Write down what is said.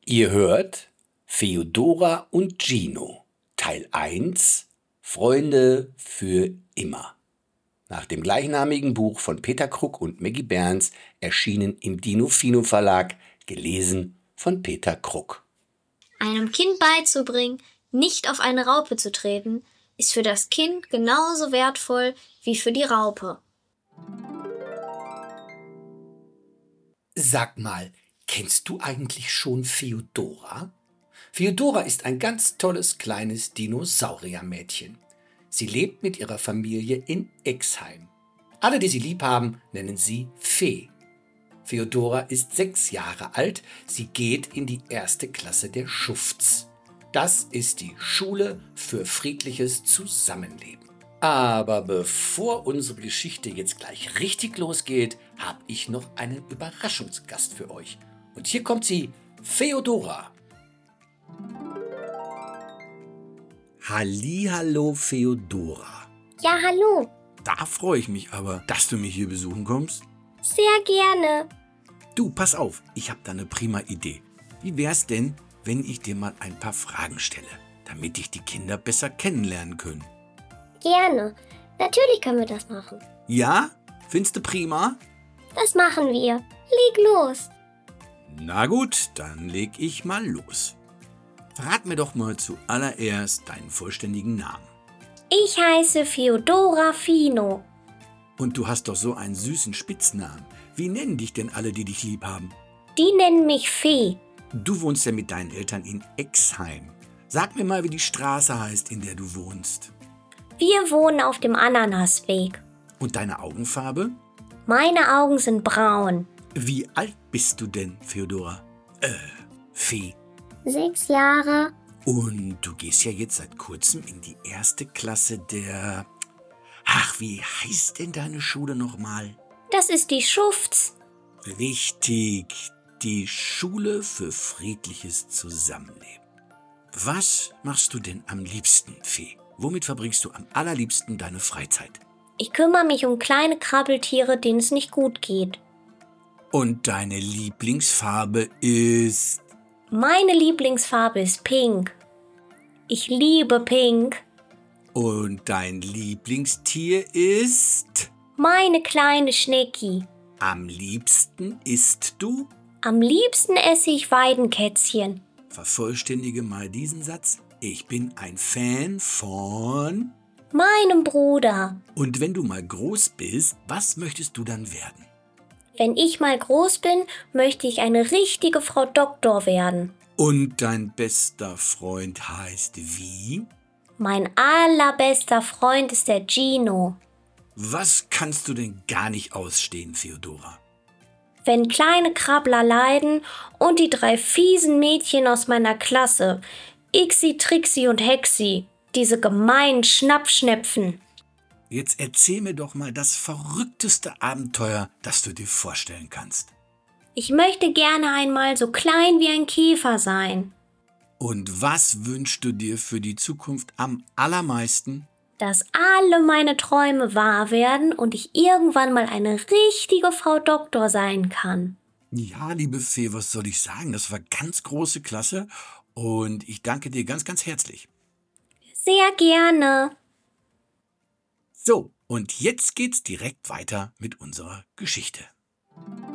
Ihr hört Feodora und Gino, Teil 1, Freunde für immer. Nach dem gleichnamigen Buch von Peter Kruk und Maggie Berns, erschienen im Dino-Fino Verlag, gelesen von Peter Kruk. Einem Kind beizubringen, nicht auf eine Raupe zu treten, ist für das Kind genauso wertvoll wie für die Raupe. Sag mal, kennst du eigentlich schon Feodora? Feodora ist ein ganz tolles kleines Dinosauriermädchen. Sie lebt mit ihrer Familie in Exheim. Alle, die sie lieb haben, nennen sie Fee. Feodora ist 6 Jahre alt. Sie geht in die 1. Klasse der Schufts. Das ist die Schule für friedliches Zusammenleben. Aber bevor unsere Geschichte jetzt gleich richtig losgeht, habe ich noch einen Überraschungsgast für euch. Und hier kommt sie, Feodora. Hallihallo, Feodora. Ja, hallo. Da freue ich mich aber, dass du mich hier besuchen kommst. Sehr gerne. Du, pass auf, ich habe da eine prima Idee. Wie wär's denn, wenn ich dir mal ein paar Fragen stelle, damit dich die Kinder besser kennenlernen können? Gerne. Natürlich können wir das machen. Ja? Findest du prima? Das machen wir. Leg los. Na gut, dann leg ich mal los. Verrat mir doch mal zuallererst deinen vollständigen Namen. Ich heiße Feodora Fino. Und du hast doch so einen süßen Spitznamen. Wie nennen dich denn alle, die dich lieb haben? Die nennen mich Fee. Du wohnst ja mit deinen Eltern in Exheim. Sag mir mal, wie die Straße heißt, in der du wohnst. Wir wohnen auf dem Ananasweg. Und deine Augenfarbe? Meine Augen sind braun. Wie alt bist du denn, Feodora? Fee. 6 Jahre. Und du gehst ja jetzt seit kurzem in die 1. Klasse der... Ach, wie heißt denn deine Schule nochmal? Das ist die Schufts. Richtig, die Schule für friedliches Zusammenleben. Was machst du denn am liebsten, Fee? Womit verbringst du am allerliebsten deine Freizeit? Ich kümmere mich um kleine Krabbeltiere, denen es nicht gut geht. Und deine Lieblingsfarbe ist... Meine Lieblingsfarbe ist pink. Ich liebe pink. Und dein Lieblingstier ist... Meine kleine Schnecki. Am liebsten isst du... Am liebsten esse ich Weidenkätzchen. Vervollständige mal diesen Satz. Ich bin ein Fan von... Meinem Bruder. Und wenn du mal groß bist, was möchtest du dann werden? Wenn ich mal groß bin, möchte ich eine richtige Frau Doktor werden. Und dein bester Freund heißt wie? Mein allerbester Freund ist der Gino. Was kannst du denn gar nicht ausstehen, Feodora? Wenn kleine Krabbler leiden und die 3 fiesen Mädchen aus meiner Klasse, Ixi, Trixi und Hexi, diese gemeinen Schnappschnäpfen. Jetzt erzähl mir doch mal das verrückteste Abenteuer, das du dir vorstellen kannst. Ich möchte gerne einmal so klein wie ein Käfer sein. Und was wünschst du dir für die Zukunft am allermeisten? Dass alle meine Träume wahr werden und ich irgendwann mal eine richtige Frau Doktor sein kann. Ja, liebe Fee, was soll ich sagen? Das war ganz große Klasse und ich danke dir ganz, ganz herzlich. Sehr gerne. So, und jetzt geht's direkt weiter mit unserer Geschichte.